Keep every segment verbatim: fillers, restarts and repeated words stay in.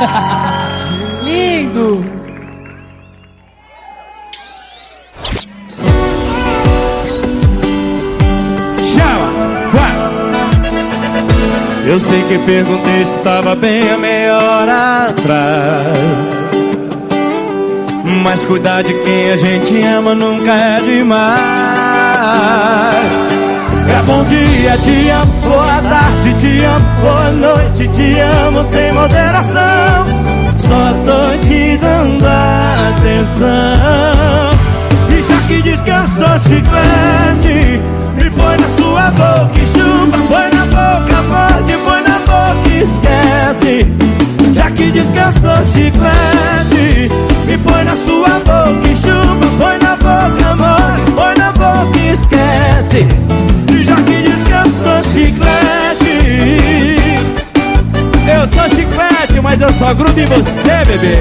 Lindo! Chama! Vai! Eu sei que perguntei se estava bem há meia hora atrás, mas cuidar de quem a gente ama nunca é demais. É bom dia, te amo, boa tarde, te amo, boa noite, te amo sem moderação. Só tô te dando atenção. E já que diz que eu sou chiclete, me põe na sua boca e chupa. Põe na boca, morde, põe na boca e esquece. Já que diz que eu sou chiclete, me põe na sua boca e chupa. Põe na boca, morde, põe na boca e esquece. Já que diz que eu sou chiclete, eu sou chiclete, mas eu só grudo em você, bebê.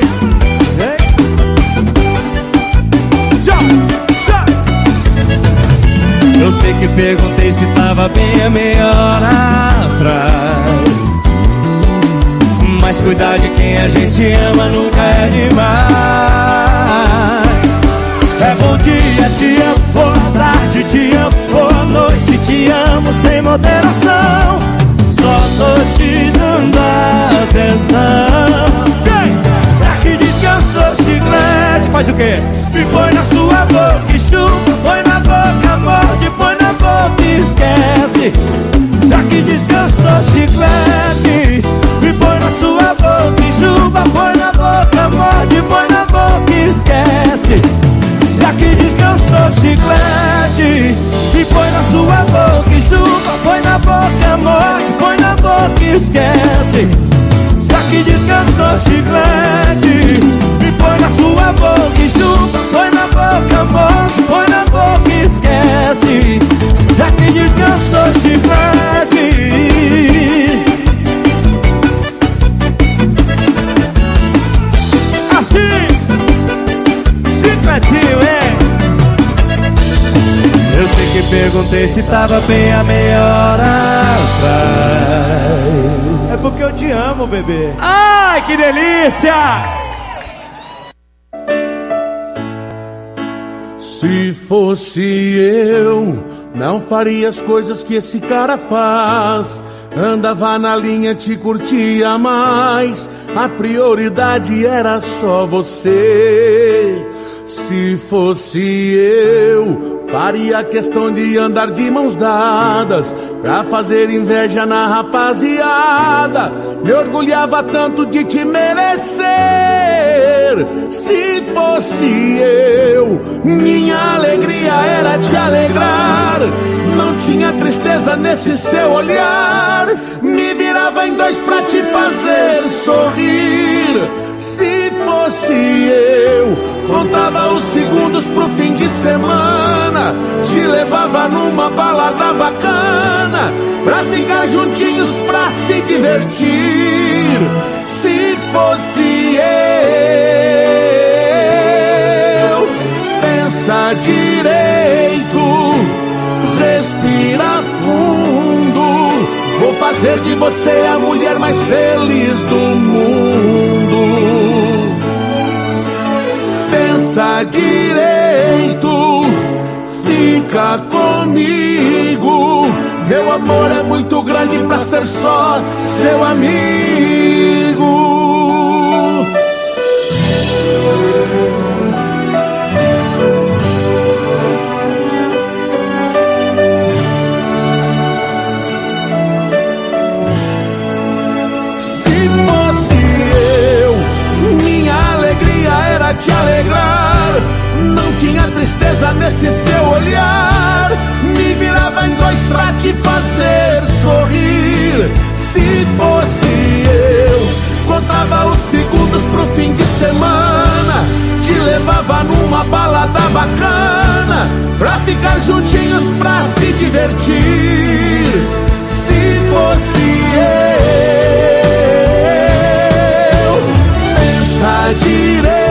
Eu sei que perguntei se tava bem há meia hora atrás, mas cuidar de quem a gente ama nunca é demais. É bom dia, te amo, boa tarde, te amo, boa noite, te amo sem moderação. Só tô te dando atenção. Já que diz que eu sou chiclete, faz o quê? Me põe na sua boca e chupa. Põe na boca, morde, põe na boca e esquece. Já que diz que eu sou chiclete, me põe na sua boca e chupa. Põe na boca, morde, põe na boca e esquece. Já que diz que eu sou chiclete, me põe na sua boca e chupa. Põe na boca, morde, põe na boca e esquece. Já que diz que eu sou chiclete, me põe na sua boca e chupa. Põe na boca, morde, põe na boca e esquece. Já que diz que eu sou chiclete. Assim, chicletinho, é. Eu sei que perguntei se tava bem há meia hora atrás. É porque eu te amo, bebê. Ai, que delícia! Se fosse eu, não faria as coisas que esse cara faz. Andava na linha, te curtia mais. A prioridade era só você. Se fosse eu, faria questão de andar de mãos dadas pra fazer inveja na rapaziada. Me orgulhava tanto de te merecer. Se fosse eu, minha alegria era te alegrar. Não tinha tristeza nesse seu olhar. Me virava em dois pra te fazer sorrir. Se fosse eu, contava os segundos pro fim de semana. Te levava numa balada bacana pra ficar juntinhos pra se divertir. Se fosse eu, pensa direito, respira fundo. Vou fazer de você a mulher mais feliz do mundo. Pensa direito, fica comigo. Meu amor é muito grande pra ser só seu amigo. Te alegrar, não tinha tristeza nesse seu olhar. Me virava em dois pra te fazer sorrir. Se fosse eu, contava os segundos pro fim de semana. Te levava numa balada bacana pra ficar juntinhos pra se divertir. Se fosse eu, pensa direito,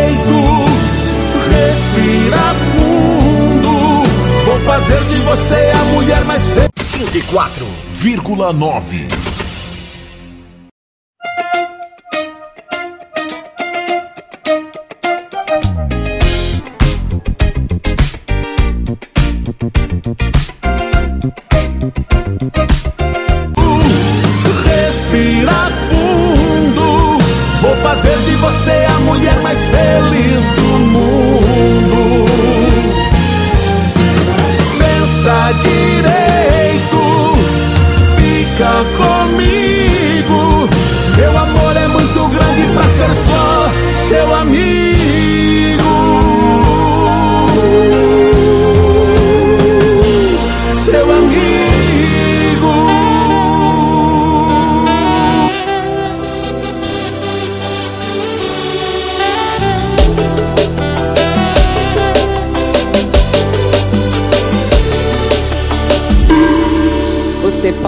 respira fundo. Vou fazer de você a mulher mais feliz. cinquenta e quatro vírgula nove.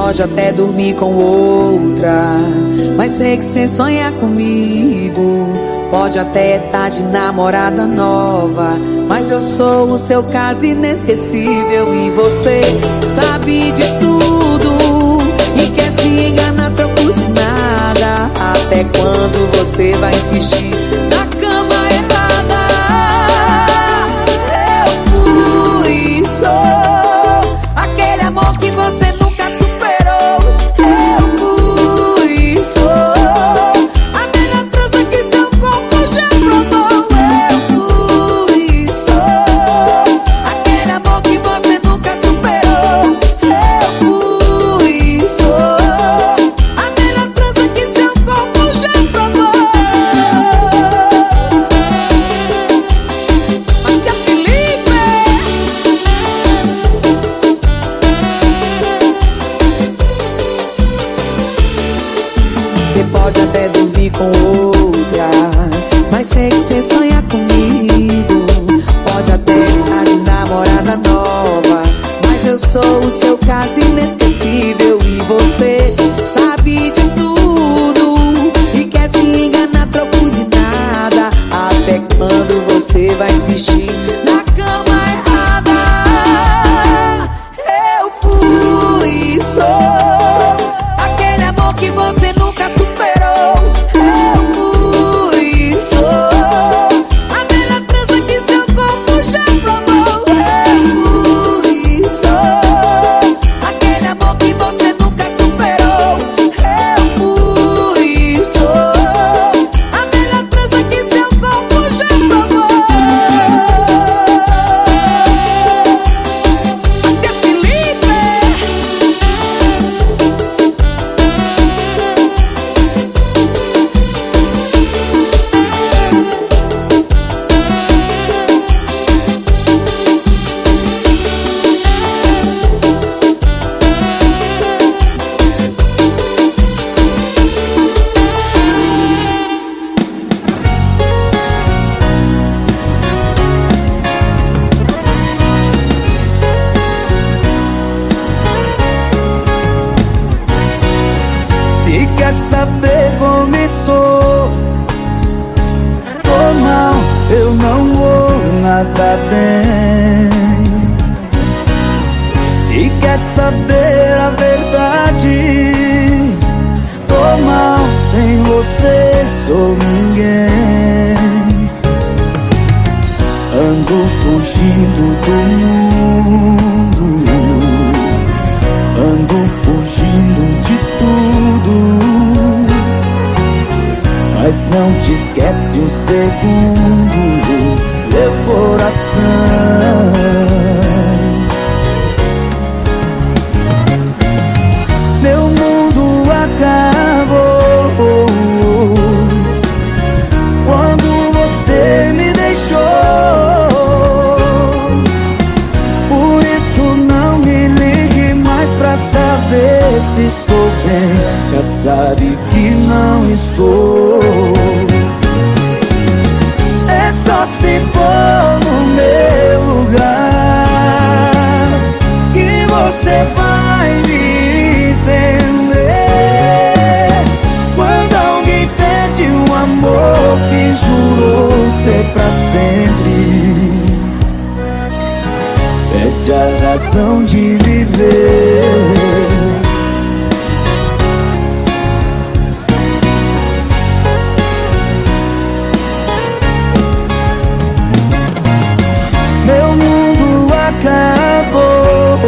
pode até dormir com outra, mas sei que cê sonha comigo. Pode até tá de namorada nova, mas eu sou o seu caso inesquecível. E você sabe de tudo e quer se enganar, troco de nada. Até quando você vai insistir na cama errada? Eu fui e sou aquele amor que você nunca superou. Eu fui e sou a melhor trança que seu corpo já provou. Eu fui e sou aquele amor que você nunca superou. Eu fui e sou a melhor trança que seu corpo já provou. Márcia Felipe. Você pode até dormir com outra, mas sei que cê sonha comigo. Pode até estar de namorada nova, mas eu sou o seu caso inesquecível. E você sabe de tudo e quer se enganar, troco de nada. Até quando você vai insistir na cama errada? Eu fui e sou aquele amor que você nunca superou. Eu fui e sou a melhor trança que seu corpo já provou. Eu fui e sou aquele amor que você nunca superou. Eu fui e sou a melhor trança que seu corpo já provou. Márcia Felipe. Se quer saber como estou, tô mal, eu não vou nada bem. Se quer saber a verdade, tô mal, sem você sou ninguém. Ando fugindo do mundo, ando fugindo de tudo, mas não te esquece um segundo, meu coração. Meu mundo acabou quando você me deixou. Por isso não me ligue mais pra saber se estou bem, já sabe que não estou. É só se pôr no meu lugar que você vai me entender. Quando alguém perde um amor que jurou ser pra sempre, perde a razão de viver. Meu mundo acabou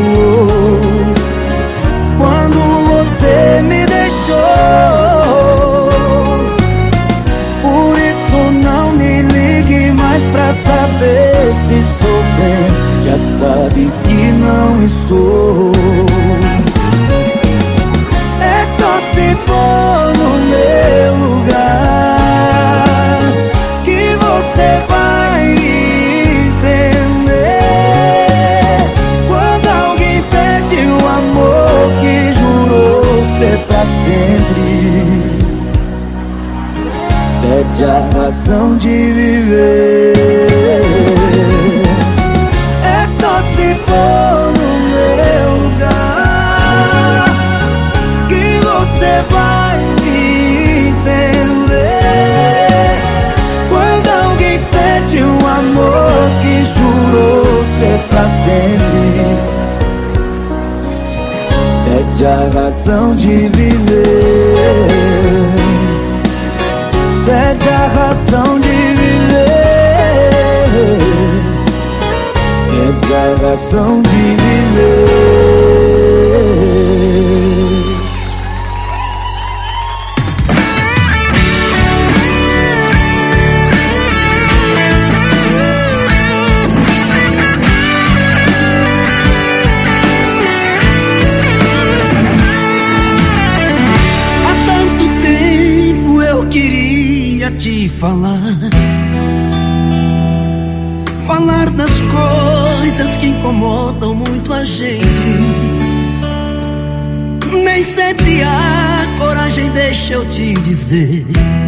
quando você me deixou. Por isso não me ligue mais pra saber se estou bem, já sabe que não estou. É só se pôr no meu lugar que você vai entender. Quando alguém perde um amor que jurou ser pra sempre, perde a razão de viver. É só se pôr no meu lugar perde a razão de viver, perde a razão de viver. Te falar, falar das coisas que incomodam muito a gente. Nem sempre há coragem, deixa eu te dizer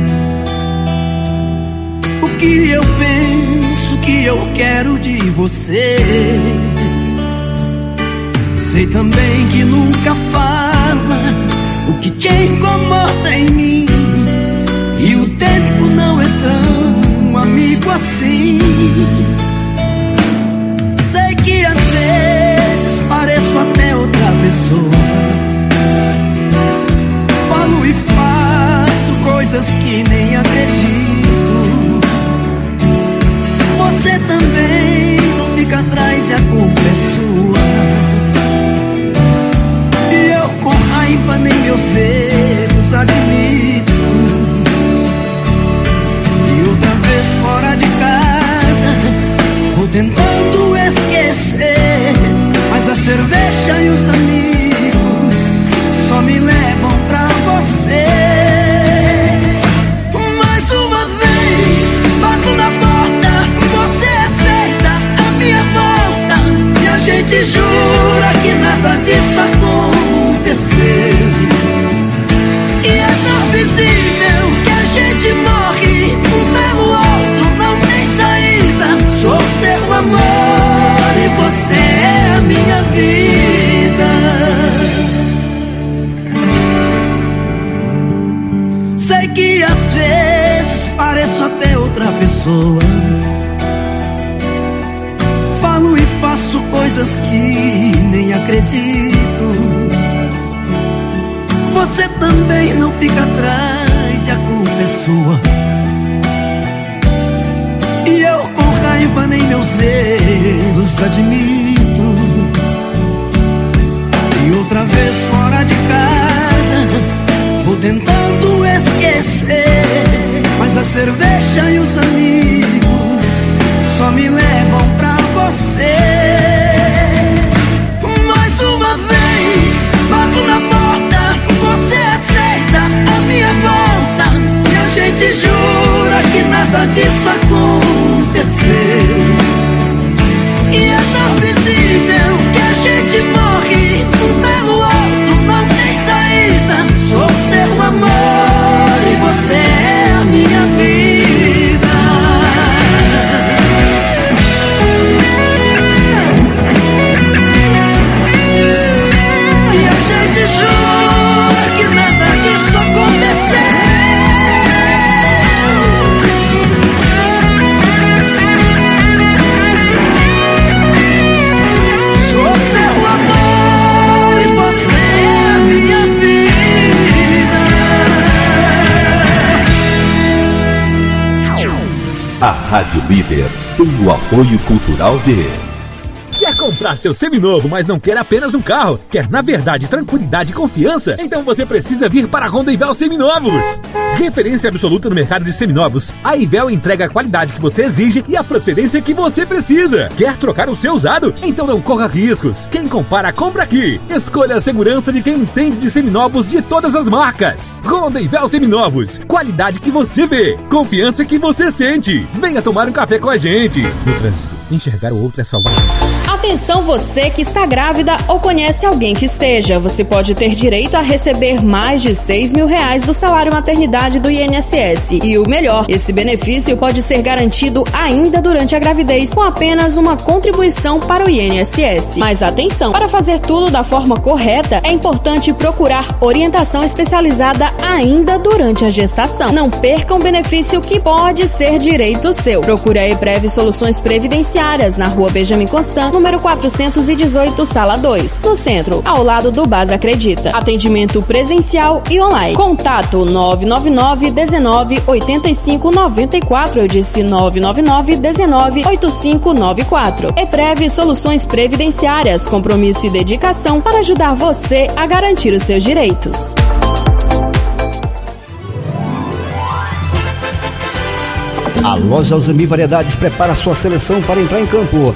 o que eu penso, o que eu quero de você. Sei também que nunca fala o que te incomoda em mim, e o tempo não é tão amigo assim. Sei que às vezes pareço até outra pessoa, falo e faço coisas que nem acredito. Você também não fica atrás e a culpa é sua, e eu com raiva nem meus erros admito. Fora de casa, vou tentando esquecer, mas a cerveja e os amigos só me levam pra você. Mais uma vez, bato na porta, você aceita a minha volta, e a gente jura que nada disso aconteceu. E é tão visível que a gente morre um pelo outro, não tem saída. Sou seu amor e você é a minha vida. Sei que às vezes pareço até outra pessoa, falo e faço coisas que nem acredito. Você também não fica atrás e a culpa é sua, e eu com raiva nem meus erros admito. E outra vez fora de casa, vou tentando esquecer, mas a cerveja e os amigos só me levam pra você. Mais uma vez, bato na porta, você aceita a minha volta, e a gente jura que nada disso aconteceu. E é tão visível que a gente morre um pelo outro, não tem saída. Sou seu amor e você é a minha vida. E a gente jura que nada disso aconteceu. Sou seu amor e você é a minha vida. A Rádio Líder tem o apoio cultural de... Quer comprar seu seminovo, mas não quer apenas um carro? Quer, na verdade, tranquilidade e confiança? Então você precisa vir para a Honda Ivel Seminovos. Referência absoluta no mercado de seminovos, a Ivel entrega a qualidade que você exige e a procedência que você precisa. Quer trocar o seu usado? Então não corra riscos. Quem compara, compra aqui. Escolha a segurança de quem entende de seminovos de todas as marcas. Honda Ivel Seminovos. Qualidade que você vê. Confiança que você sente. Venha tomar um café com a gente. No trânsito, enxergar o outro é salvar. Atenção você que está grávida ou conhece alguém que esteja. Você pode ter direito a receber mais de seis mil reais do salário maternidade do I N S S. E o melhor, esse benefício pode ser garantido ainda durante a gravidez com apenas uma contribuição para o I N S S. Mas atenção, para fazer tudo da forma correta, é importante procurar orientação especializada ainda durante a gestação. Não perca um benefício que pode ser direito seu. Procure a Eprev Soluções Previdenciárias na Rua Benjamin Constant, número número quatrocentos e dezoito, sala dois, no centro, ao lado do Base Acredita. Atendimento presencial e online. Contato nove nove nove, dezenove, oitenta e cinco, noventa e quatro. Eu disse nove nove nove, dezenove, oitenta e cinco, noventa e quatro. Eprev Soluções Previdenciárias, compromisso e dedicação para ajudar você a garantir os seus direitos. A loja Alzamir Variedades prepara sua seleção para entrar em campo.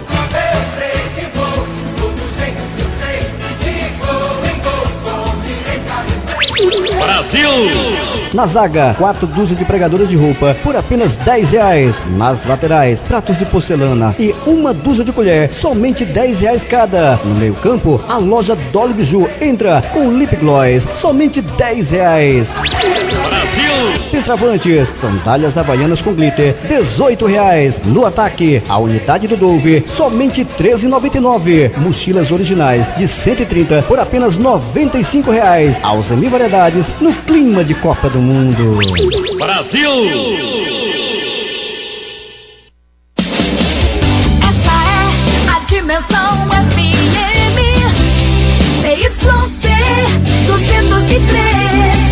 Brasil! Na zaga, quatro dúzias de pregadores de roupa por apenas dez reais. Nas laterais, pratos de porcelana e uma dúzia de colher, somente dez reais cada. No meio campo, a loja Dolly Biju entra com lip gloss, somente dez reais. Brasil! Centravantes, sandálias havaianas com glitter, dezoito reais. No ataque, a unidade do Dove, somente treze reais e noventa e nove centavos. Mochilas originais de cento e trinta por apenas noventa e cinco reais. Alzamir Variedades, no clima de Copa do Mundo. Brasil! Essa é a Dimensão F M C Y C duzentos e três,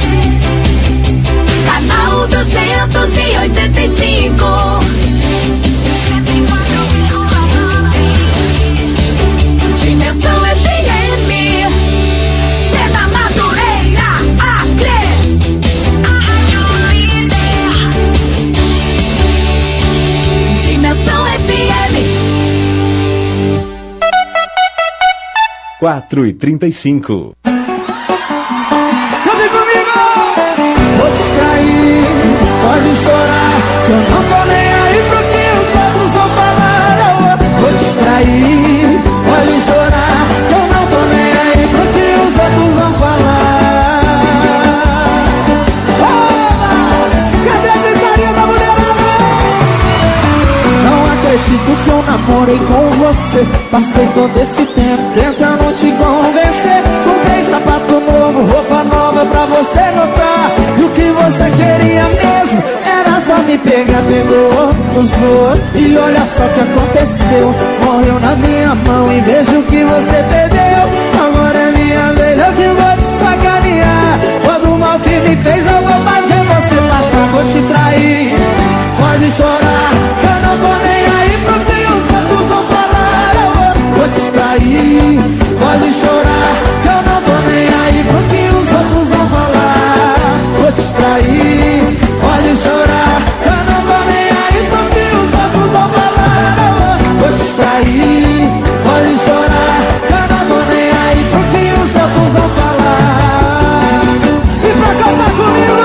canal duzentos e oitenta e cinco. Dimensão F M, Sena Madureira, Acre, a Rádio Líder. Dimensão F M. quatro e trinta e cinco. Cante comigo! Vou distrair, pode chorar, eu não tô nem aí pro que os outros vão falar. Vou distrair, pode chorar, eu não tô nem aí pro que os outros vão falar. Oba! Cadê a gritaria da mulherada? Não acredito que eu namorei com você. Passei todo esse tempo tentando te convencer. Comprei sapato novo, roupa nova pra você notar. E o que você queria mesmo era só me pegar, pegou, usou. E olha só o que aconteceu, morreu na minha mão. E veja o que você perdeu. Agora é minha vez, eu que vou te sacanear. Todo mal que me fez eu vou fazer você passar. Vou te trair, pode chorar, eu não tô nem aí pro que os outros vão falar. Eu vou te distrair, pode chorar, eu não tô nem aí pro que os outros vão falar. Vou te distrair, pode chorar, eu não tô nem aí pro que os outros vão falar. Vou te distrair, pode chorar, eu não tô nem aí pro que os outros vão falar. E pra cantar comigo,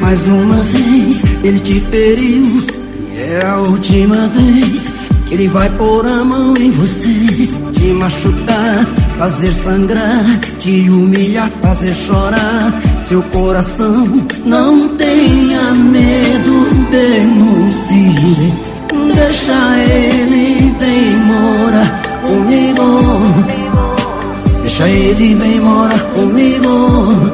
Mais uma vez ele te feriu, e é a última vez que ele vai pôr a mão em você, te machucar, fazer sangrar, te humilhar, fazer chorar seu coração. Não tenha medo, denuncie, deixa ele, vem morar comigo. Deixa ele, vem morar comigo.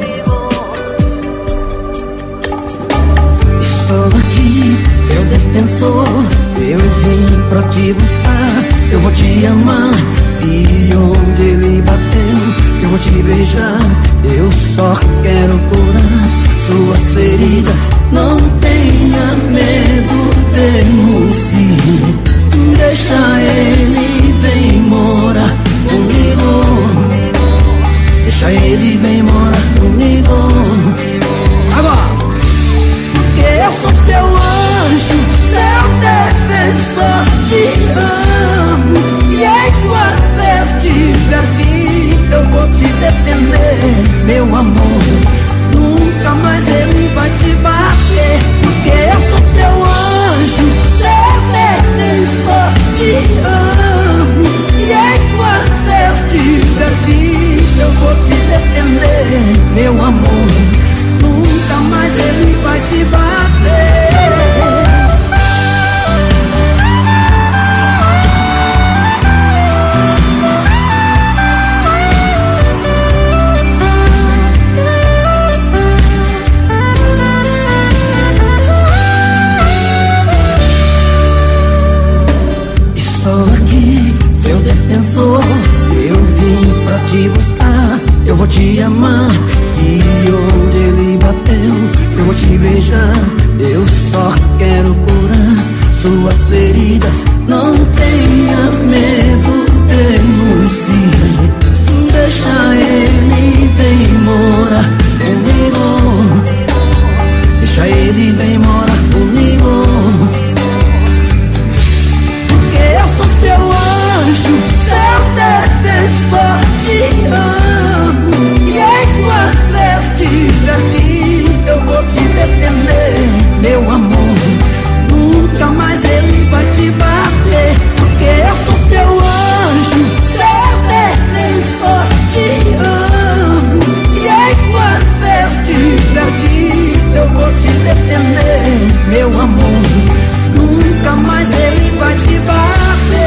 Estou aqui, seu defensor, eu vim pra te buscar. Eu vou te amar, e onde ele bateu, eu vou te beijar. Eu só quero curar suas feridas. Não tenha medo, denuncie, deixa ele, vem morar comigo. Deixa ele, vem morar comigo. Agora! Porque eu sou seu anjo, seu defensor, te amo. E enquanto eu estiver vivo, eu vou te defender, meu amor. Nunca mais ele vai te bater. Porque eu sou seu anjo, seu defensor, te amo. E enquanto eu estiver vivo, eu vou te defender, meu amor. Nunca mais ele vai te bater. Estou aqui, seu defensor, eu vim pra te buscar. Eu vou te amar, e onde ele bateu, eu vou te beijar. Eu só quero curar suas feridas. Não tenha medo, denuncie, deixa ele, vem morar comigo. Deixa ele, vem morar comigo. Porque eu sou seu anjo, seu defensor, te amo. E enquanto eu estiver vivo, eu vou te defender, meu amor. Nunca mais ele vai te bater. Porque eu sou seu anjo, seu defensor, te amo. E enquanto eu estiver vivo, eu vou te defender, meu amor. Nunca mais ele vai te bater.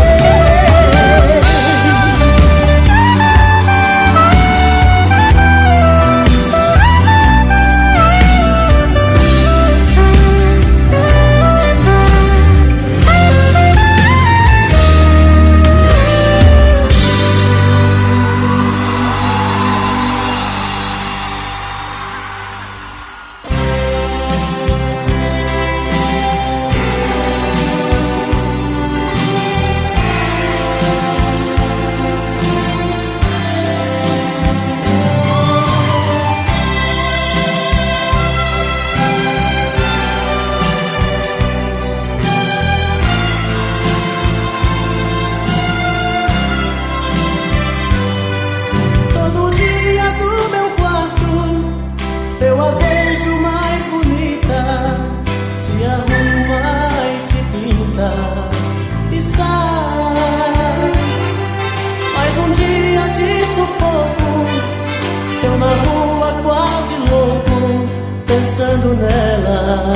Pensando nela,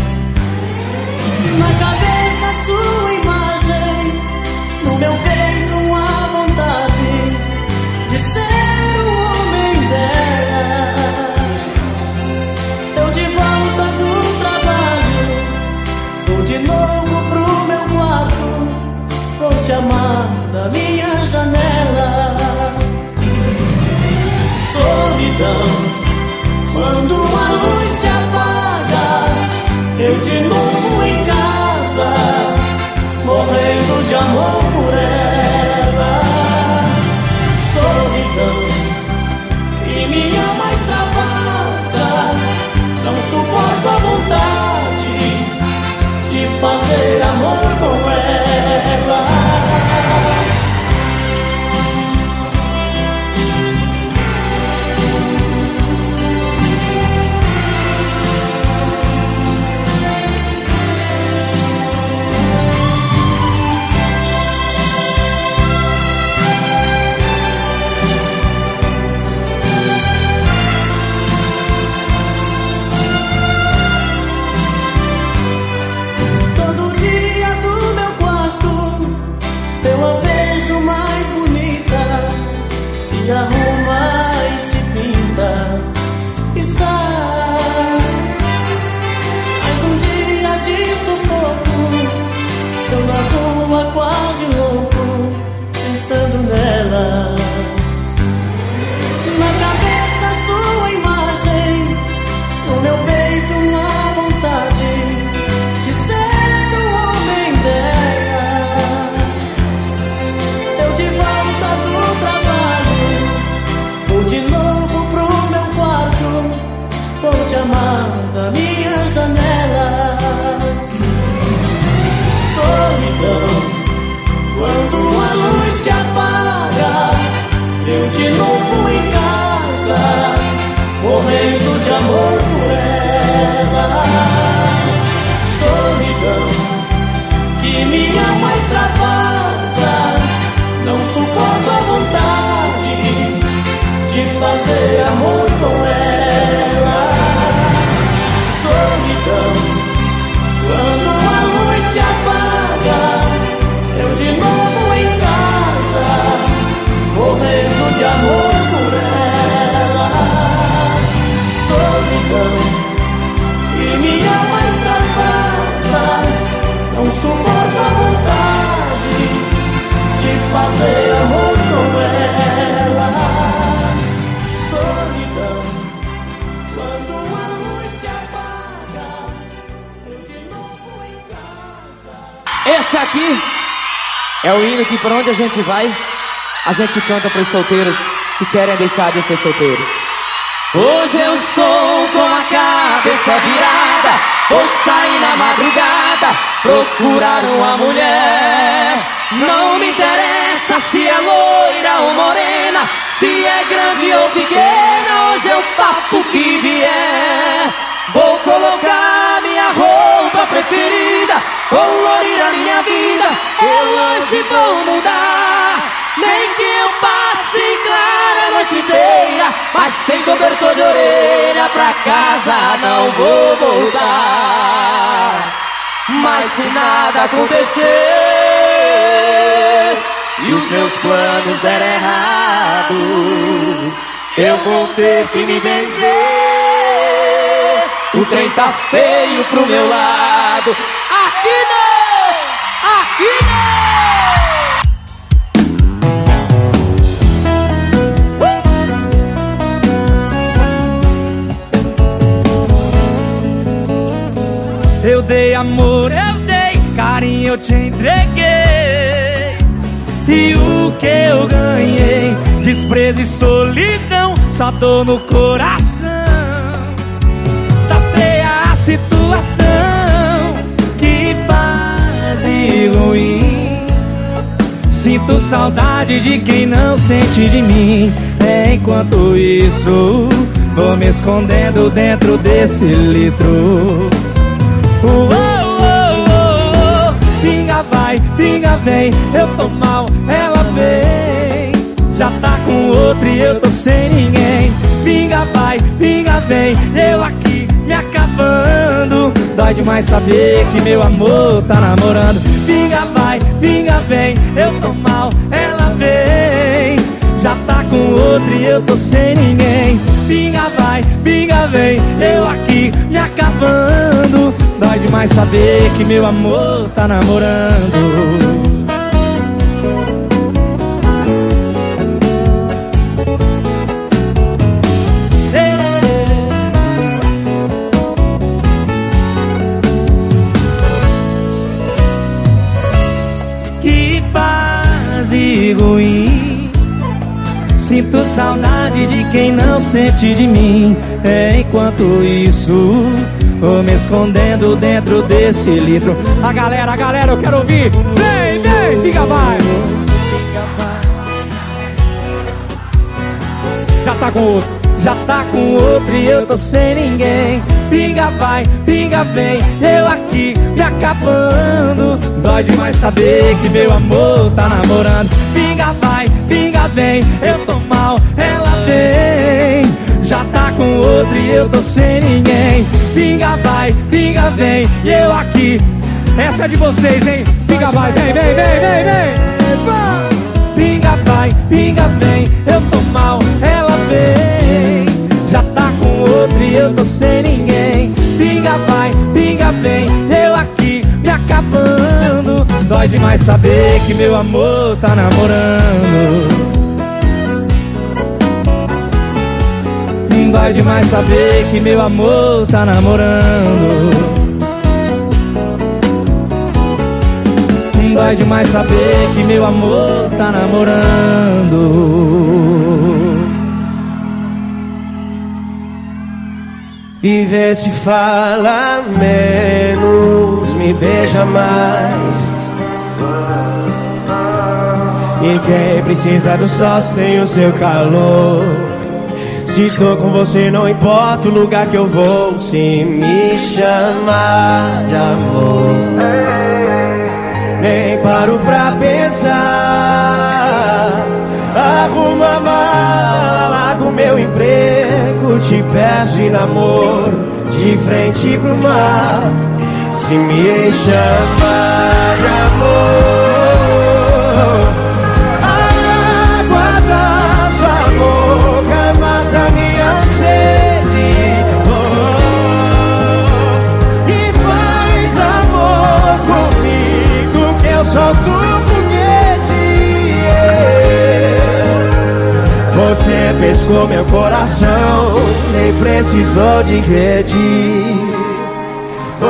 na cabeça sua imagem, no meu peito a vontade de ser o homem dela. Eu de volta do trabalho, vou de novo pro meu quarto, vou te amar da minha janela. Solidão, quando a luz se apaga, eu de novo em casa, morrendo de amor por ela. Solidão, que me ama extravasa, não suporto a vontade de fazer amor com ela. da minha janela. Solidão, quando a luz se apaga, eu de novo em casa, morrendo de amor por ela. Solidão, que minha alma extravasa, não suporto a vontade de fazer amor com ela. Solidão, quando a luz se apaga, eu de novo em casa, morrendo de amor por ela. Solidão, e minha alma extravasa, não suporto a vontade de fazer amor com ela. Solidão, quando a luz se apaga, eu de novo em casa. Esse aqui é o hino que por onde a gente vai, a gente canta pros solteiros que querem deixar de ser solteiros. Hoje eu estou com a cabeça virada, vou sair na madrugada, procurar uma mulher. Não me interessa se é loira ou morena, se é grande ou pequena, hoje eu papo que vier. Vou colocar minha roupa preferida, colorir a minha vida, eu hoje vou mudar. Nem que eu passe em clara a noite inteira, mas sem cobertor de orelha, pra casa não vou voltar. Mas se nada acontecer e os meus planos der errado, eu vou ter que me benzer. O trem tá feio pro meu lado. Aqui não! Aqui não! Eu dei amor, eu dei carinho, eu te entreguei. E o que eu ganhei? Desprezo e solidão, só dor no coração. Tá feia a situação, que fase ruim. Sinto saudade de quem não sente de mim. Enquanto isso, vou me escondendo dentro desse litro. Oh, oh, oh, oh, oh. Pinga vai, pinga vem, eu tô mal, ela vem. Já tá com outro e eu tô sem ninguém. Pinga vai, pinga vem, eu aqui me acabando. Dói demais saber que meu amor tá namorando. Pinga vai, pinga vem, eu tô mal, ela vem. Já tá com outro e eu tô sem ninguém. Pinga vai, pinga vem, eu aqui me acabando. Dói demais saber que meu amor tá namorando. Que fase ruim. Sinto saudade de quem não sente de mim. Enquanto isso, vou me escondendo dentro desse litro. A galera, a galera, eu quero ouvir. Vem, vem, fica vai. Já tá com outro, já tá com outro e eu tô sem ninguém. Pinga vai, pinga vem, eu aqui me acabando. Dói demais saber que meu amor tá namorando. Pinga vai, pinga vem, eu tô mal, ela vem. Já tá com outro e eu tô sem ninguém. Pinga vai, pinga vem, e eu aqui. Essa é de vocês, hein? Pinga vai, vem, vem, vem, vem, vem. Pinga vai, pinga vem, eu tô mal, ela vem. Já tá com outro e eu tô sem ninguém. Pinga vai, pinga vem, eu aqui me acabando. Dói demais saber que meu amor tá namorando. Dói demais saber que meu amor tá namorando. Dói demais saber que meu amor tá namorando. E vê se fala menos, me beija mais. E quem precisa do sol tem o seu calor. Se tô com você não importa o lugar que eu vou. Se me chamar de amor, nem paro pra pensar. Arruma a mala, larga o meu emprego, te peço em namoro, de frente pro mar. Se me chamar de amor, a água da sua boca mata minha sede, oh, e faz amor comigo que eu solto o foguete. Você pescou meu coração, nem precisou de rede. Oh,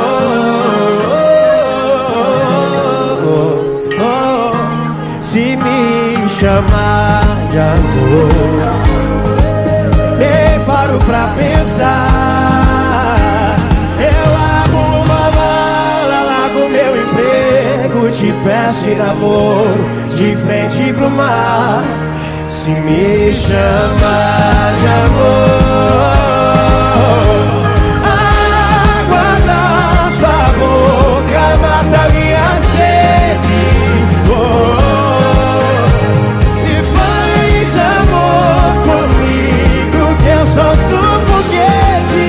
oh, oh, oh, oh. Se me chamar de amor, nem paro pra pensar. Eu arrumo uma mala, largo meu emprego, te peço em namoro, de frente pro mar. Se me chamar de amor, a água da sua boca mata minha sede, oh, e faz amor comigo que eu solto o foguete.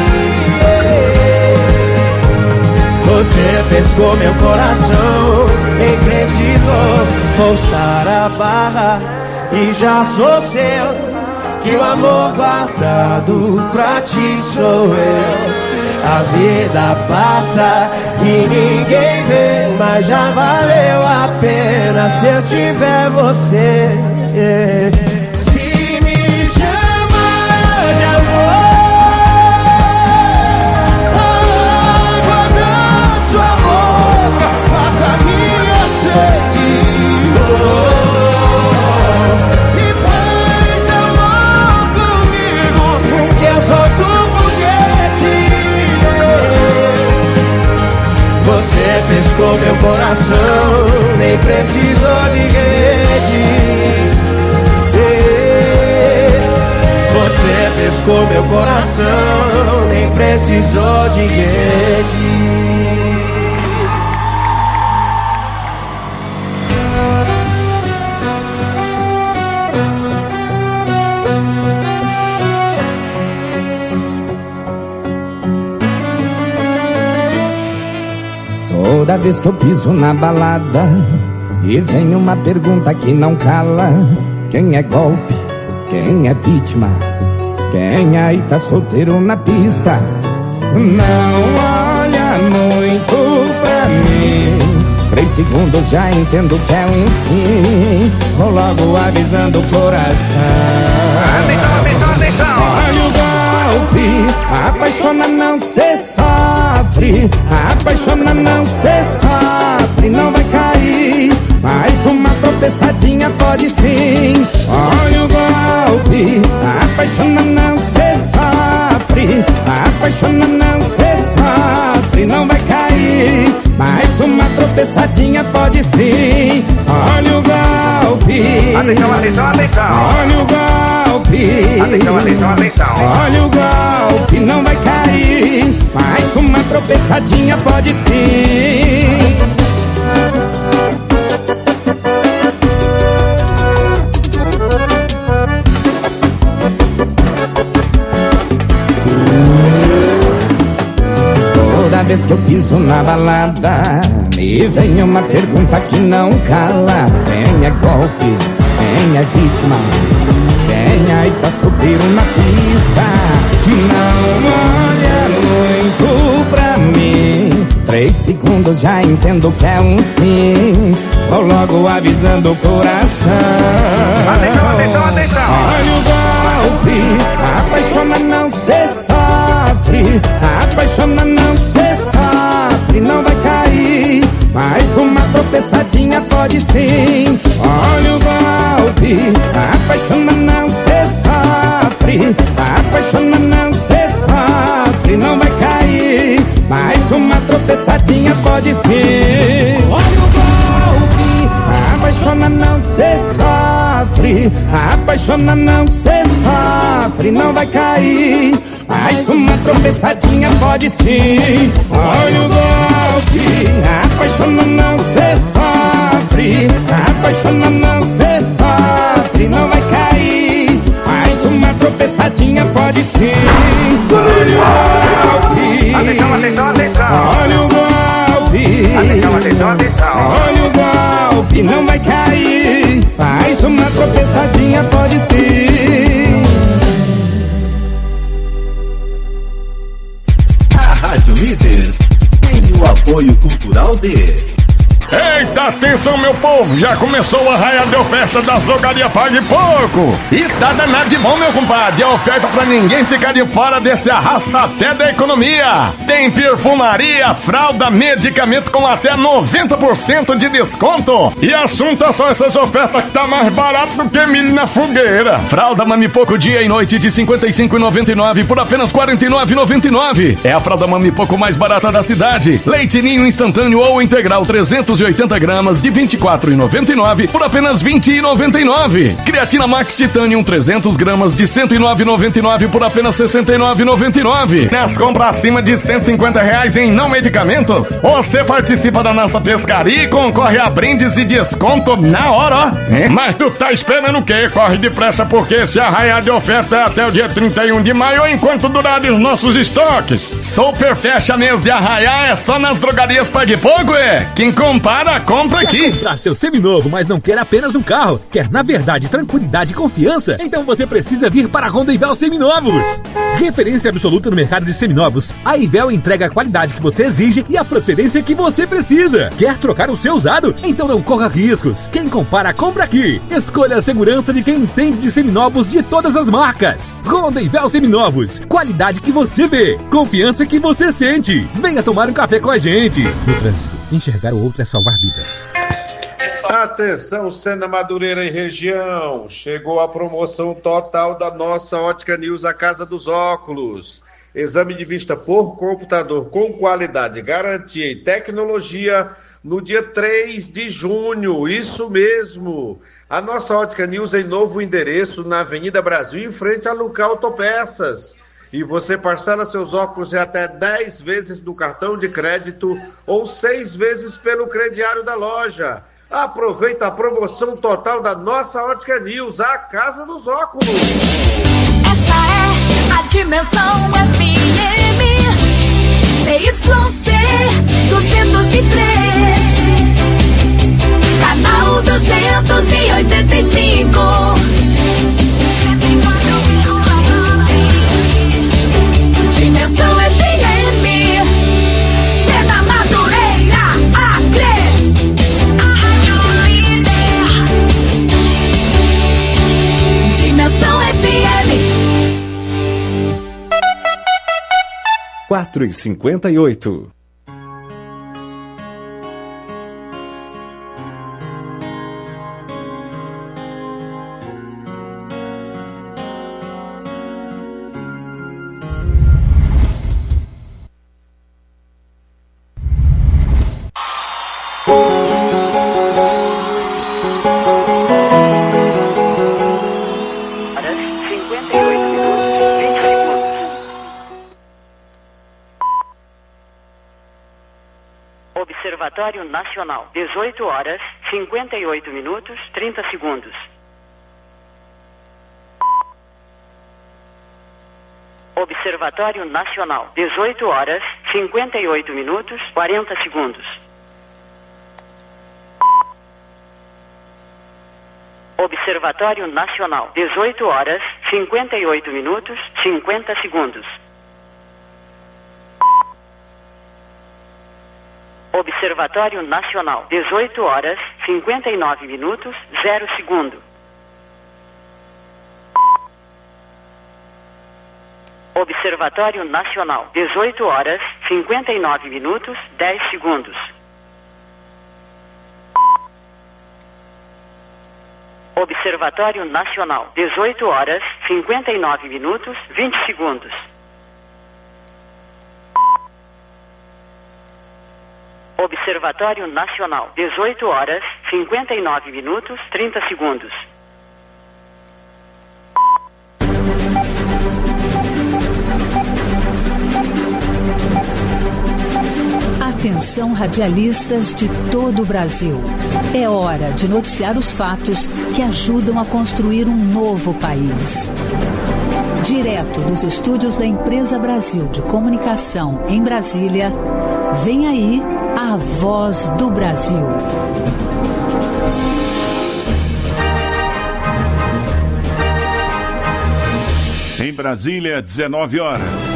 Você pescou meu coração, nem precisou forçar a barra. E já sou seu, que o amor guardado pra ti sou eu. A vida passa e ninguém vê, mas já valeu a pena se eu tiver você. Se me chama de amor, a água da sua boca mata minha sede, oh, você pescou meu coração, nem precisou de rede. Você pescou meu coração, nem precisou de rede. Toda vez que eu piso na balada e vem uma pergunta que não cala: quem é golpe? Quem é vítima? Quem aí tá solteiro na pista? Não olha muito pra mim, três segundos já entendo que é um sim. Vou logo avisando o coração. Atenção, atenção, atenção. Olha o golpe, apaixona não cê sofre. Apaixona não cê sofre, não vai cair. Mais uma tropeçadinha pode sim. Olha o golpe, apaixona não cê sofre. Apaixona não cê sofre, não vai cair. Mais uma tropeçadinha pode sim. Olha o golpe. Atenção, atenção, atenção. Olha o golpe. Atenção, atenção, atenção. Olha o golpe, não vai cair. Mais uma tropeçadinha pode sim. Toda vez que eu piso na balada, me vem uma pergunta que não cala: quem é golpe? Quem é vítima? Quem aí tá solteiro na pista? Não olha muito pra mim, três segundos já entendo que é um sim. Vou logo avisando o coração. Atenção, atenção, atenção. Olha o golpe, apaixona não cê sofre. Apaixona não cê sofre, não vai cair. Mais uma tropeçadinha pode sim. Olha o golpe, apaixona não cê sofre. Apaixona não cê sofre, não tropeçadinha pode ser. Olha o golpe, apaixona não cê sofre. Apaixona não cê sofre, não vai cair. Mas uma tropeçadinha pode sim. Olha o golpe, apaixona não cê sofre. Apaixona não cê sofre, não vai cair. Mas uma tropeçadinha pode sim. Olha o golpe. Atenção, atenção, atenção. Olha o golpe. Atenção, atenção, atenção. Olha o golpe, não vai cair. Mas uma tropeçadinha pode sim. Rádio Líder tem o apoio cultural de... Eita, atenção meu povo, já começou o arraial de oferta das drogarias Pague Pouco. E tá danado de bom, meu compadre, é oferta pra ninguém ficar de fora desse arrasta-pé da economia. Tem perfumaria, fralda, medicamento com até noventa por cento de desconto. E assunto é só essas ofertas que tá mais barato do que milho na fogueira. Fralda Mami Pouco dia e noite de cinquenta e cinco reais e noventa e nove centavos por apenas quarenta e nove reais e noventa e nove centavos. É a fralda Mami Pouco mais barata da cidade. Leite Ninho instantâneo ou integral trezentos e oitenta gramas de vinte e quatro reais e noventa e nove centavos por apenas vinte reais e noventa e nove centavos. Creatina Max Titanium trezentas gramas de cento e nove reais e noventa e nove centavos por apenas sessenta e nove reais e noventa e nove centavos. Nas compras acima de cento e cinquenta reais em não medicamentos, você participa da nossa pescaria e concorre a brindes e desconto na hora, ó. É? Mas tu tá esperando o quê? Corre depressa porque esse arraial de oferta é até o dia trinta e um de maio enquanto durarem os nossos estoques. Super fecha mês de arraial é só nas drogarias Pague Pouco, é? Quem compara, compra aqui. Quer comprar seu seminovo, mas não quer apenas um carro? Quer, na verdade, tranquilidade e confiança? Então você precisa vir para a Rondeivel Seminovos. Referência absoluta no mercado de seminovos, a Ivel entrega a qualidade que você exige e a procedência que você precisa. Quer trocar o seu usado? Então não corra riscos. Quem compara, compra aqui. Escolha a segurança de quem entende de seminovos de todas as marcas. Rondeivel Seminovos, qualidade que você vê, confiança que você sente. Venha tomar um café com a gente. No trânsito, enxergar o outro é salvar vidas. Atenção, Sena Madureira e região, chegou a promoção total da nossa Ótica News, a Casa dos Óculos. Exame de vista por computador com qualidade, garantia e tecnologia no dia três de junho, isso mesmo. A nossa Ótica News em novo endereço na Avenida Brasil, em frente a Luca Autopeças. E você parcela seus óculos em até dez vezes no cartão de crédito ou seis vezes pelo crediário da loja. Aproveita a promoção total da nossa Ótica News, a Casa dos Óculos. Essa é a Dimensão F M C Y C duzentos e três, canal duzentos e oitenta e cinco. Dimensão F M, Sena Madureira, Acre. Dimensão F M. quatro e cinquenta e oito. Observatório Nacional, dezoito horas, cinquenta e oito minutos, trinta segundos. Observatório Nacional, dezoito horas, cinquenta e oito minutos, quarenta segundos. Observatório Nacional, dezoito horas, cinquenta e oito minutos, cinquenta segundos. Observatório Nacional, dezoito horas, cinquenta e nove minutos, zero segundo. Observatório Nacional, dezoito horas, cinquenta e nove minutos, dez segundos. Observatório Nacional, dezoito horas, cinquenta e nove minutos, vinte segundos. Observatório Nacional, dezoito horas, cinquenta e nove minutos, trinta segundos. Atenção, radialistas de todo o Brasil. É hora de noticiar os fatos que ajudam a construir um novo país. Direto dos estúdios da Empresa Brasil de Comunicação em Brasília, vem aí a Voz do Brasil. Em Brasília, dezenove horas.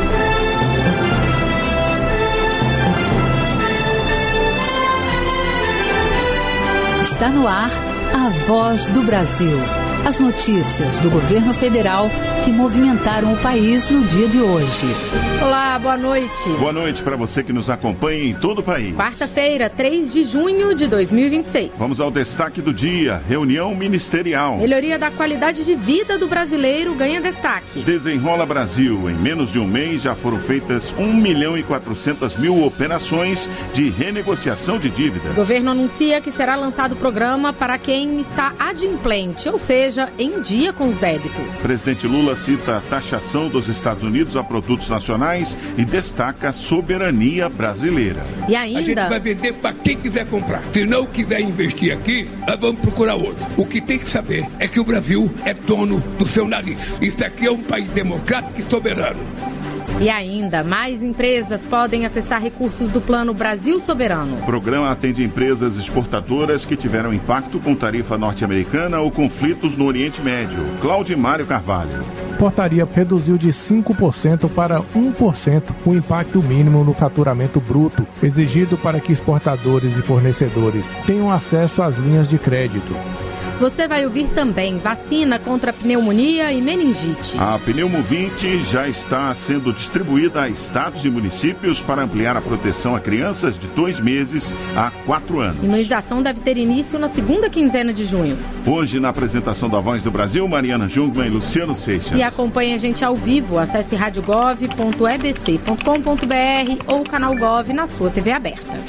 Está no ar a Voz do Brasil. As notícias do governo federal que movimentaram o país no dia de hoje. Olá, boa noite. Boa noite para você que nos acompanha em todo o país. Quarta-feira, três de junho de dois mil e vinte e seis. Vamos ao destaque do dia. Reunião ministerial. Melhoria da qualidade de vida do brasileiro ganha destaque. Desenrola Brasil. Em menos de um mês já foram feitas um milhão e quatrocentas mil operações de renegociação de dívidas. O governo anuncia que será lançado programa para quem está adimplente, ou seja, em dia com os débitos. Presidente Lula cita a taxação dos Estados Unidos a produtos nacionais e destaca a soberania brasileira. E ainda... A gente vai vender para quem quiser comprar. Se não quiser investir aqui, nós vamos procurar outro. O que tem que saber é que o Brasil é dono do seu nariz. Isso aqui é um país democrático e soberano. E ainda, mais empresas podem acessar recursos do Plano Brasil Soberano. O programa atende empresas exportadoras que tiveram impacto com tarifa norte-americana ou conflitos no Oriente Médio. Claudimário Carvalho. Portaria reduziu de cinco por cento para um por cento o impacto mínimo no faturamento bruto, exigido para que exportadores e fornecedores tenham acesso às linhas de crédito. Você vai ouvir também vacina contra pneumonia e meningite. A Pneumovinte já está sendo distribuída a estados e municípios para ampliar a proteção a crianças de dois meses a quatro anos. A imunização deve ter início na segunda quinzena de junho. Hoje, na apresentação da Voz do Brasil, Mariana Jungmann e Luciano Seixas. E acompanhe a gente ao vivo. Acesse radiogov ponto e b c ponto com ponto b r ou o canal Gov na sua T V aberta.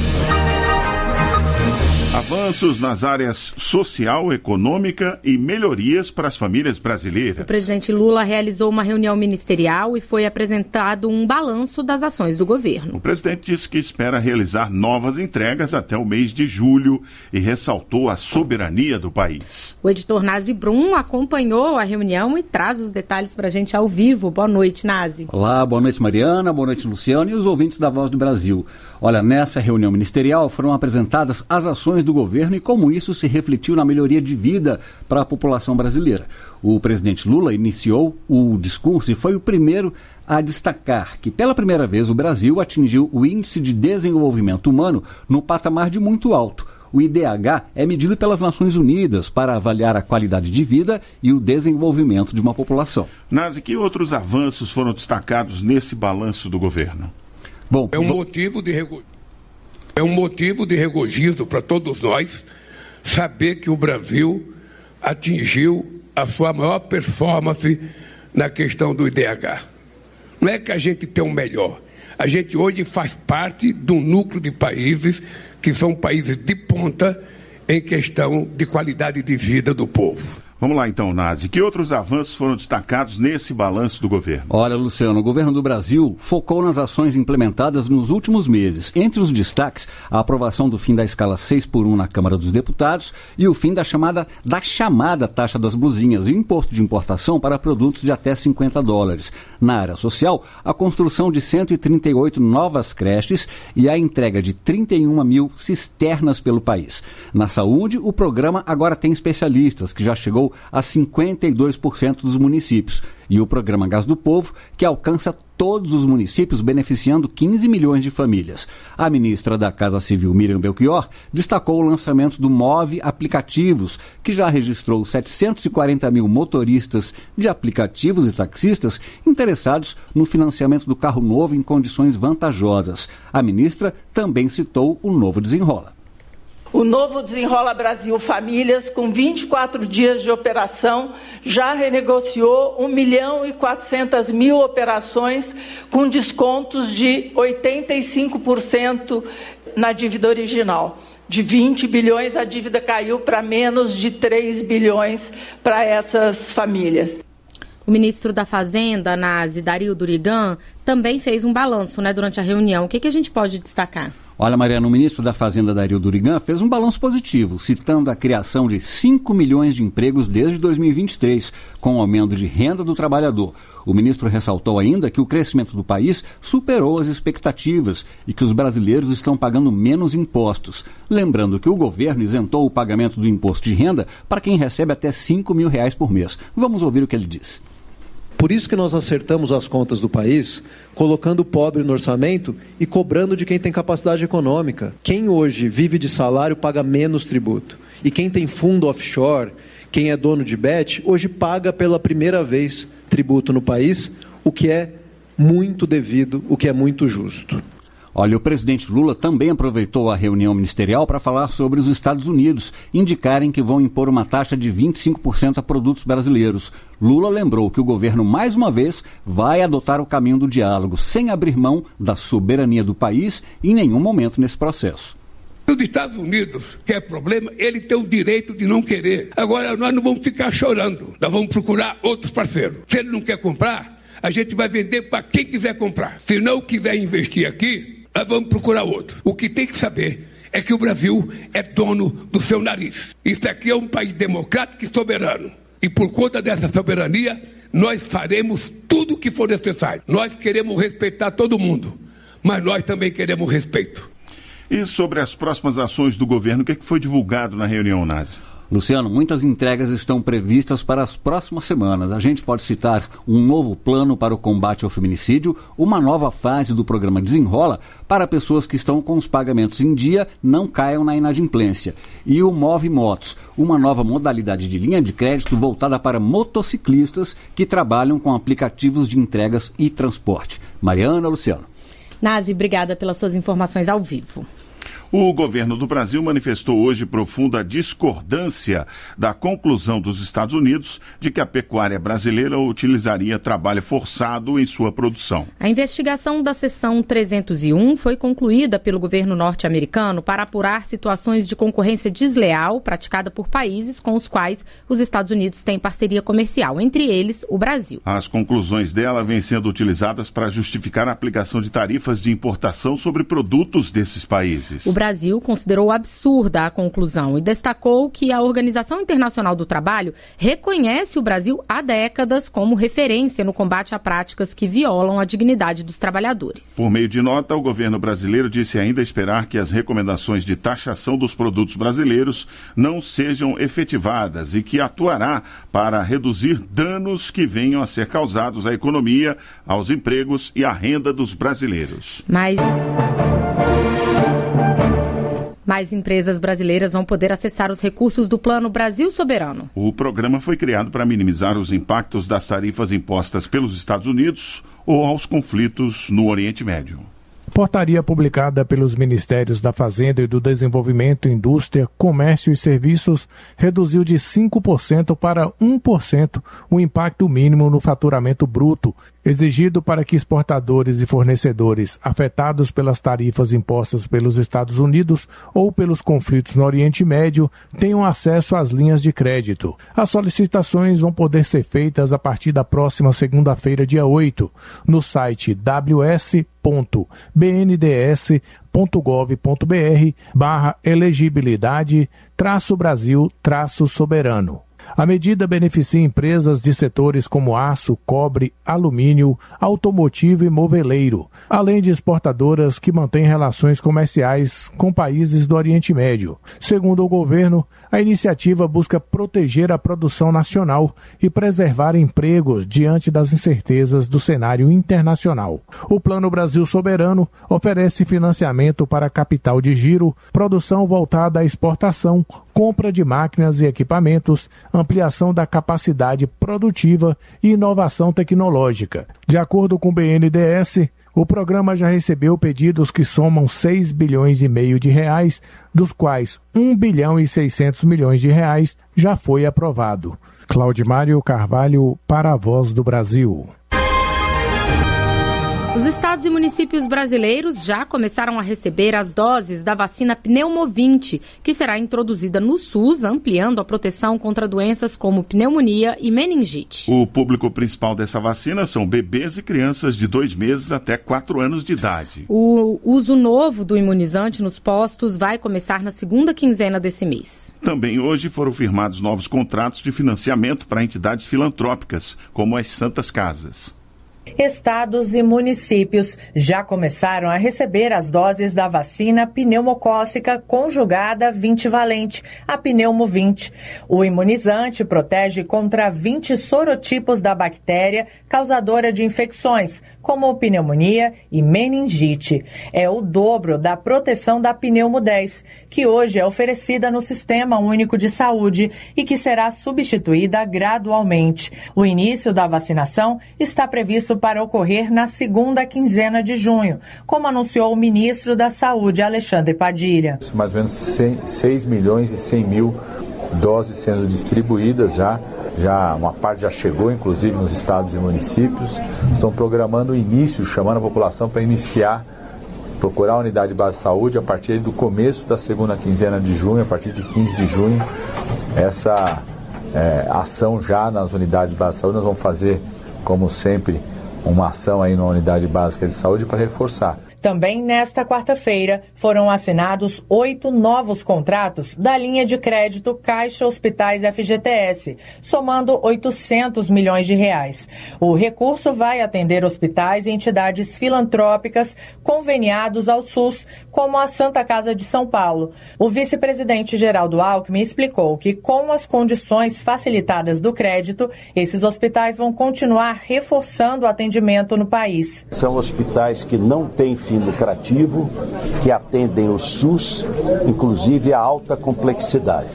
Avanços nas áreas social, econômica e melhorias para as famílias brasileiras. O presidente Lula realizou uma reunião ministerial e foi apresentado um balanço das ações do governo. O presidente disse que espera realizar novas entregas até o mês de julho e ressaltou a soberania do país. O editor Nazi Brum acompanhou a reunião e traz os detalhes para a gente ao vivo. Boa noite, Nazi. Olá, boa noite, Mariana, boa noite, Luciano e os ouvintes da Voz do Brasil. Olha, nessa reunião ministerial foram apresentadas as ações do governo e como isso se refletiu na melhoria de vida para a população brasileira. O presidente Lula iniciou o discurso e foi o primeiro a destacar que, pela primeira vez, o Brasil atingiu o Índice de Desenvolvimento Humano no patamar de muito alto. O I D H é medido pelas Nações Unidas para avaliar a qualidade de vida e o desenvolvimento de uma população. Nazi, que outros avanços foram destacados nesse balanço do governo? Bom, é um motivo de rego... é um motivo de regozijo para todos nós saber que o Brasil atingiu a sua maior performance na questão do I D H. Não é que a gente tem o melhor. A gente hoje faz parte de um núcleo de países que são países de ponta em questão de qualidade de vida do povo. Vamos lá então, Nazi. Que outros avanços foram destacados nesse balanço do governo? Olha, Luciano, o governo do Brasil focou nas ações implementadas nos últimos meses. Entre os destaques, a aprovação do fim da escala seis por um na Câmara dos Deputados e o fim da chamada, da chamada taxa das blusinhas e o imposto de importação para produtos de até cinquenta dólares. Na área social, a construção de cento e trinta e oito novas creches e a entrega de trinta e uma mil cisternas pelo país. Na saúde, o programa agora tem especialistas, que já chegou a cinquenta e dois por cento dos municípios, e o programa Gás do Povo, que alcança todos os municípios, beneficiando quinze milhões de famílias. A ministra da Casa Civil, Miriam Belchior, destacou o lançamento do Move Aplicativos, que já registrou setecentos e quarenta mil motoristas de aplicativos e taxistas interessados no financiamento do carro novo em condições vantajosas. A ministra também citou o Novo Desenrola. O novo Desenrola Brasil Famílias, com vinte e quatro dias de operação, já renegociou um milhão e quatrocentas mil operações com descontos de oitenta e cinco por cento na dívida original. De vinte bilhões, a dívida caiu para menos de três bilhões para essas famílias. O ministro da Fazenda, Nazi, Dario Durigan, também fez um balanço, né, durante a reunião. O que, que a gente pode destacar? Olha, Mariana, o ministro da Fazenda, Dario Durigan, fez um balanço positivo, citando a criação de cinco milhões de empregos desde dois mil e vinte e três, com o aumento de renda do trabalhador. O ministro ressaltou ainda que o crescimento do país superou as expectativas e que os brasileiros estão pagando menos impostos. Lembrando que o governo isentou o pagamento do imposto de renda para quem recebe até cinco mil reais por mês. Vamos ouvir o que ele disse. Por isso que nós acertamos as contas do país, colocando o pobre no orçamento e cobrando de quem tem capacidade econômica. Quem hoje vive de salário paga menos tributo. E quem tem fundo offshore, quem é dono de bet, hoje paga pela primeira vez tributo no país, o que é muito devido, o que é muito justo. Olha, o presidente Lula também aproveitou a reunião ministerial para falar sobre os Estados Unidos, indicarem que vão impor uma taxa de vinte e cinco por cento a produtos brasileiros. Lula lembrou que o governo, mais uma vez, vai adotar o caminho do diálogo, sem abrir mão da soberania do país em nenhum momento nesse processo. Os Estados Unidos, que é problema, ele tem o direito de não querer. Agora, nós não vamos ficar chorando, nós vamos procurar outros parceiros. Se ele não quer comprar, a gente vai vender para quem quiser comprar. Se não quiser investir aqui, nós vamos procurar outro. O que tem que saber é que o Brasil é dono do seu nariz. Isso aqui é um país democrático e soberano. E por conta dessa soberania, nós faremos tudo o que for necessário. Nós queremos respeitar todo mundo, mas nós também queremos respeito. E sobre as próximas ações do governo, o que foi divulgado na reunião, Nazi? Luciano, muitas entregas estão previstas para as próximas semanas. A gente pode citar um novo plano para o combate ao feminicídio, uma nova fase do programa Desenrola para pessoas que estão com os pagamentos em dia não caiam na inadimplência. E o Move Motos, uma nova modalidade de linha de crédito voltada para motociclistas que trabalham com aplicativos de entregas e transporte. Mariana, Luciano. Nazi, obrigada pelas suas informações ao vivo. O governo do Brasil manifestou hoje profunda discordância da conclusão dos Estados Unidos de que a pecuária brasileira utilizaria trabalho forçado em sua produção. A investigação da seção trezentos e um foi concluída pelo governo norte-americano para apurar situações de concorrência desleal praticada por países com os quais os Estados Unidos têm parceria comercial, entre eles o Brasil. As conclusões dela vêm sendo utilizadas para justificar a aplicação de tarifas de importação sobre produtos desses países. O Brasil considerou absurda a conclusão e destacou que a Organização Internacional do Trabalho reconhece o Brasil há décadas como referência no combate a práticas que violam a dignidade dos trabalhadores. Por meio de nota, o governo brasileiro disse ainda esperar que as recomendações de taxação dos produtos brasileiros não sejam efetivadas e que atuará para reduzir danos que venham a ser causados à economia, aos empregos e à renda dos brasileiros. Mas... Mais empresas brasileiras vão poder acessar os recursos do Plano Brasil Soberano. O programa foi criado para minimizar os impactos das tarifas impostas pelos Estados Unidos ou aos conflitos no Oriente Médio. Portaria publicada pelos Ministérios da Fazenda e do Desenvolvimento, Indústria, Comércio e Serviços reduziu de cinco por cento para um por cento o impacto mínimo no faturamento bruto, exigido para que exportadores e fornecedores afetados pelas tarifas impostas pelos Estados Unidos ou pelos conflitos no Oriente Médio tenham acesso às linhas de crédito. As solicitações vão poder ser feitas a partir da próxima segunda-feira, dia oito, no site w s ponto b n d s ponto gov ponto b r barra elegibilidade traço Brasil traço soberano. A medida beneficia empresas de setores como aço, cobre, alumínio, automotivo e moveleiro, além de exportadoras que mantêm relações comerciais com países do Oriente Médio. Segundo o governo, a iniciativa busca proteger a produção nacional e preservar empregos diante das incertezas do cenário internacional. O Plano Brasil Soberano oferece financiamento para capital de giro, produção voltada à exportação, compra de máquinas e equipamentos, ampliação da capacidade produtiva e inovação tecnológica. De acordo com o B N D E S, o programa já recebeu pedidos que somam seis bilhões e meio de reais, dos quais um bilhão e seiscentos milhões de reais já foi aprovado. Claudimário Carvalho, para a Voz do Brasil. Os estados e municípios brasileiros já começaram a receber as doses da vacina Pneumovinte, que será introduzida no SUS, ampliando a proteção contra doenças como pneumonia e meningite. O público principal dessa vacina são bebês e crianças de dois meses até quatro anos de idade. O uso novo do imunizante nos postos vai começar na segunda quinzena desse mês. Também hoje foram firmados novos contratos de financiamento para entidades filantrópicas, como as Santas Casas. Estados e municípios já começaram a receber as doses da vacina pneumocócica conjugada vinte valente, a Pneumovinte. O imunizante protege contra vinte sorotipos da bactéria causadora de infecções, como pneumonia e meningite. É o dobro da proteção da Pneumo dez, que hoje é oferecida no Sistema Único de Saúde e que será substituída gradualmente. O início da vacinação está previsto para ocorrer na segunda quinzena de junho, como anunciou o ministro da Saúde, Alexandre Padilha. Mais ou menos seis milhões e cem mil doses sendo distribuídas já. Já uma parte já chegou, inclusive, nos estados e municípios. Estão programando o início, chamando a população para iniciar, procurar a unidade de base de saúde a partir do começo da segunda quinzena de junho, a partir de quinze de junho. Essa é, ação já nas unidades de base de saúde, nós vamos fazer, como sempre, uma ação aí na unidade básica de saúde para reforçar. Também nesta quarta-feira foram assinados oito novos contratos da linha de crédito Caixa Hospitais F G T S, somando oitocentos milhões de reais. O recurso vai atender hospitais e entidades filantrópicas conveniados ao SUS, como a Santa Casa de São Paulo. O vice-presidente Geraldo Alckmin explicou que, com as condições facilitadas do crédito, esses hospitais vão continuar reforçando o atendimento no país. São hospitais que não têm fim lucrativo, que atendem o SUS, inclusive a alta complexidade.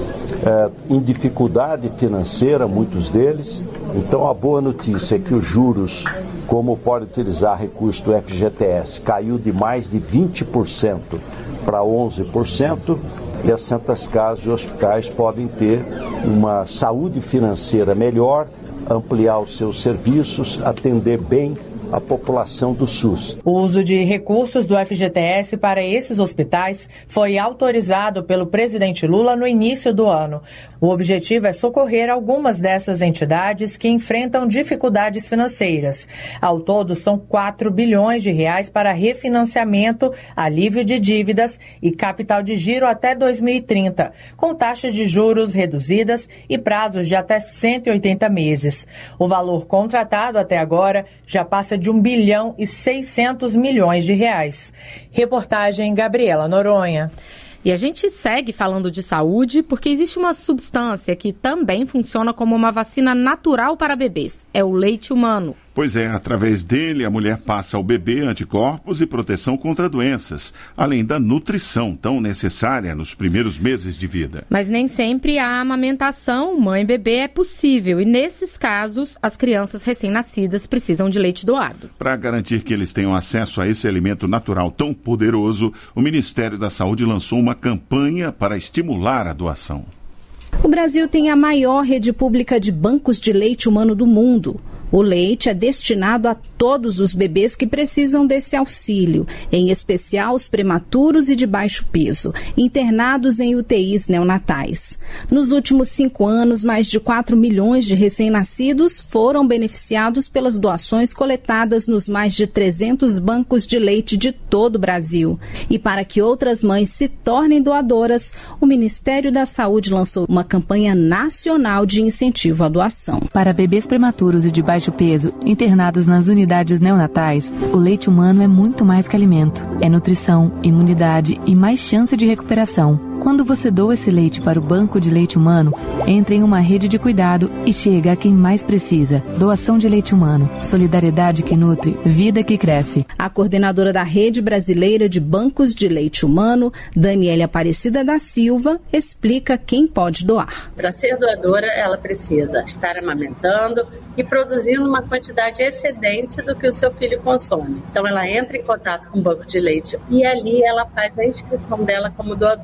É, em dificuldade financeira, muitos deles. Então, a boa notícia é que os juros, como pode utilizar recurso do F G T S, caiu de mais de vinte por cento para onze por cento e as Santas Casas e hospitais podem ter uma saúde financeira melhor, ampliar os seus serviços, atender bem a população do SUS. O uso de recursos do F G T S para esses hospitais foi autorizado pelo presidente Lula no início do ano. O objetivo é socorrer algumas dessas entidades que enfrentam dificuldades financeiras. Ao todo, são quatro bilhões de reais para refinanciamento, alívio de dívidas e capital de giro até dois mil e trinta, com taxas de juros reduzidas e prazos de até cento e oitenta meses. O valor contratado até agora já passa de um bilhão e seiscentos milhões de reais. Reportagem Gabriela Noronha. E a gente segue falando de saúde porque existe uma substância que também funciona como uma vacina natural para bebês. É o leite humano. Pois é, através dele a mulher passa ao bebê anticorpos e proteção contra doenças, além da nutrição tão necessária nos primeiros meses de vida. Mas nem sempre a amamentação mãe-bebê é possível e nesses casos as crianças recém-nascidas precisam de leite doado. Para garantir que eles tenham acesso a esse alimento natural tão poderoso, o Ministério da Saúde lançou uma campanha para estimular a doação. O Brasil tem a maior rede pública de bancos de leite humano do mundo. O leite é destinado a todos os bebês que precisam desse auxílio, em especial os prematuros e de baixo peso, internados em U T Is neonatais. Nos últimos cinco anos, mais de quatro milhões de recém-nascidos foram beneficiados pelas doações coletadas nos mais de trezentos bancos de leite de todo o Brasil. E para que outras mães se tornem doadoras, o Ministério da Saúde lançou uma campanha nacional de incentivo à doação. Para bebês prematuros e de baixo peso, internados nas unidades neonatais, o leite humano é muito mais que alimento. É nutrição, imunidade e mais chance de recuperação. Quando você doa esse leite para o banco de leite humano, entra em uma rede de cuidado e chega a quem mais precisa. Doação de leite humano. Solidariedade que nutre, vida que cresce. A coordenadora da Rede Brasileira de Bancos de Leite Humano, Daniela Aparecida da Silva, explica quem pode doar. Para ser doadora, ela precisa estar amamentando e produzindo uma quantidade excedente do que o seu filho consome. Então ela entra em contato com o banco de leite e ali ela faz a inscrição dela como doadora. E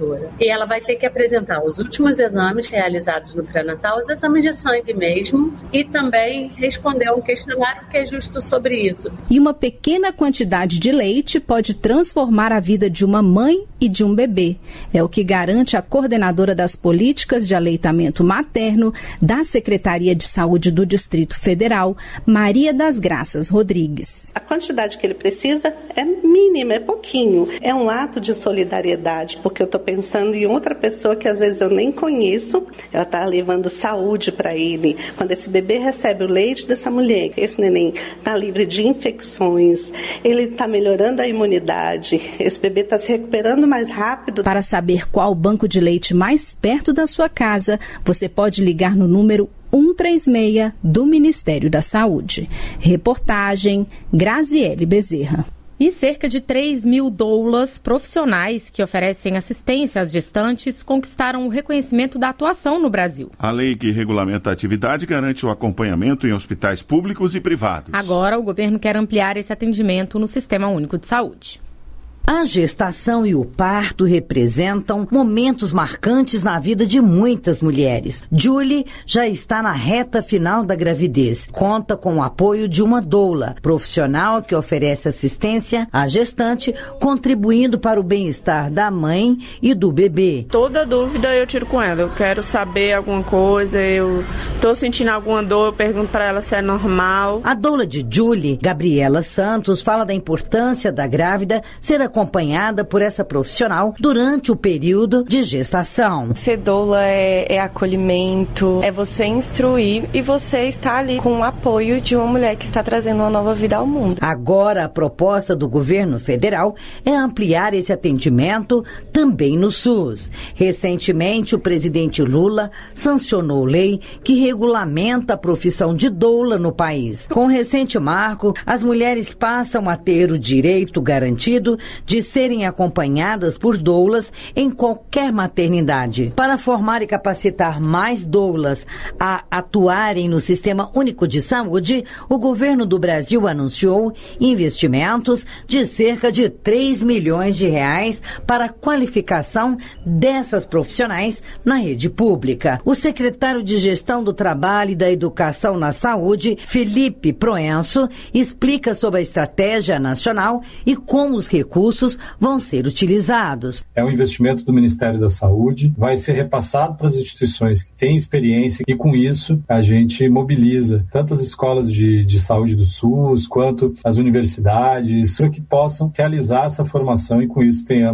ela vai ter que apresentar os últimos exames realizados no pré-natal, os exames de sangue mesmo, e também responder a um questionário que é justo sobre isso. E uma pequena quantidade de leite pode transformar a vida de uma mãe e de um bebê. É o que garante a coordenadora das políticas de aleitamento materno da Secretaria de Saúde do Distrito Federal, Maria das Graças Rodrigues. A quantidade que ele precisa é mínima, é pouquinho. É um ato de solidariedade, porque eu estou pensando em outra pessoa que às vezes eu nem conheço, ela está levando saúde para ele. Quando esse bebê recebe o leite dessa mulher, esse neném está livre de infecções, ele está melhorando a imunidade, esse bebê está se recuperando mais rápido. Para saber qual banco de leite mais perto da sua casa, você pode ligar no número um três seis do Ministério da Saúde. Reportagem Graziele Bezerra. E cerca de três mil doulas profissionais que oferecem assistência às gestantes conquistaram o reconhecimento da atuação no Brasil. A lei que regulamenta a atividade garante o acompanhamento em hospitais públicos e privados. Agora, o governo quer ampliar esse atendimento no Sistema Único de Saúde. A gestação e o parto representam momentos marcantes na vida de muitas mulheres. Julie já está na reta final da gravidez. Conta com o apoio de uma doula, profissional que oferece assistência à gestante, contribuindo para o bem-estar da mãe e do bebê. Toda dúvida eu tiro com ela. Eu quero saber alguma coisa, eu estou sentindo alguma dor, eu pergunto para ela se é normal. A doula de Julie, Gabriela Santos, fala da importância da grávida ser acompanhada por essa profissional durante o período de gestação. Ser doula é, é acolhimento, é você instruir e você estar ali com o apoio de uma mulher que está trazendo uma nova vida ao mundo. Agora, a proposta do governo federal é ampliar esse atendimento também no SUS. Recentemente, o presidente Lula sancionou lei que regulamenta a profissão de doula no país. Com o recente marco, as mulheres passam a ter o direito garantido de serem acompanhadas por doulas em qualquer maternidade. Para formar e capacitar mais doulas a atuarem no Sistema Único de Saúde, o governo do Brasil anunciou investimentos de cerca de três milhões de reais para a qualificação dessas profissionais na rede pública. O secretário de Gestão do Trabalho e da Educação na Saúde, Felipe Proenço, explica sobre a estratégia nacional e como os recursos vão ser utilizados. É um investimento do Ministério da Saúde, vai ser repassado para as instituições que têm experiência e com isso a gente mobiliza tanto as escolas de, de saúde do SUS quanto as universidades para que possam realizar essa formação e com isso tenhamos